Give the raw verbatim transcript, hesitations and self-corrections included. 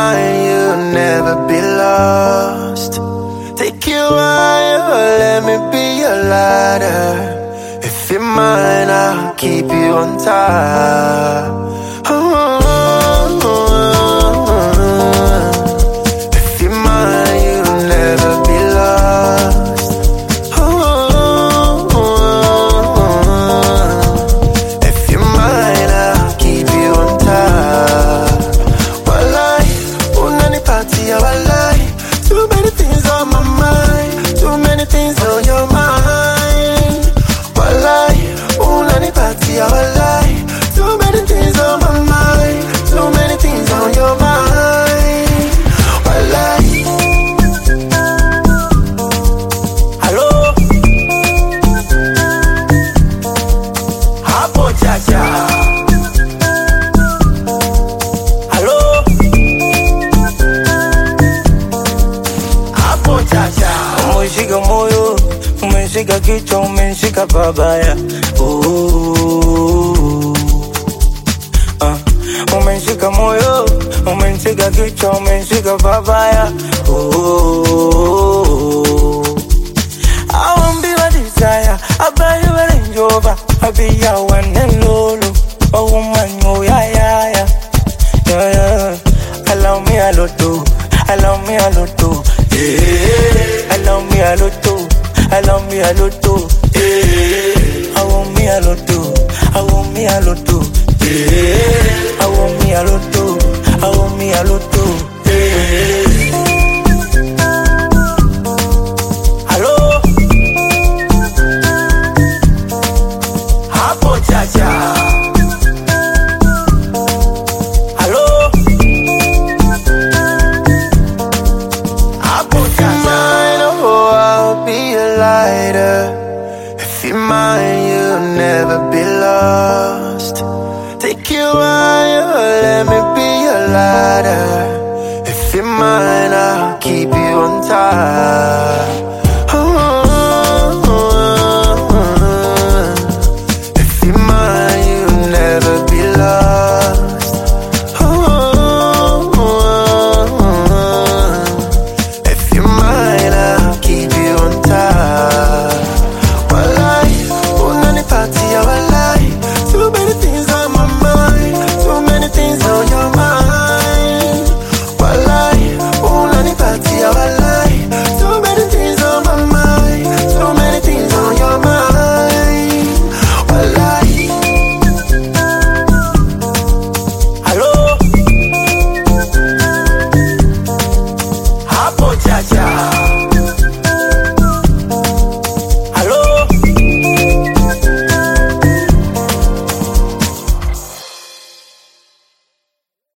mine, you'll never be lost. Take you higher, let me be your ladder. If you're mine, I'll keep you on top. Oh, oh, oh. If you're mine, you'll never be lost. Oh, oh, oh. If you're mine, I'll keep you on top. Walai, unani party ya walai. Too many things on my mind, too many things on your mind. Walai, unani party ya walai. Too many things on my mind, too many things on your mind. Walai. Hello, hapo chacha. Hello, hapo chacha. Umeshika moyo, umeshika kichwa, umeshika babaya. Oh, uh. Umeshika moyo, umeshika kichwa, umeshika babaya. Oh, I won't be a desire, I buy you a Range Rover, I be your one and lolo. Oh woman, oh yeah, yeah, yeah, yeah, yeah. Allow me a lot too, allow me a lot too, yeah. Allow me a lot too, allow me a lot too, yeah. I want me a lot too, I want me a lot too, yeah. I want me a lot too, I want me a lot too.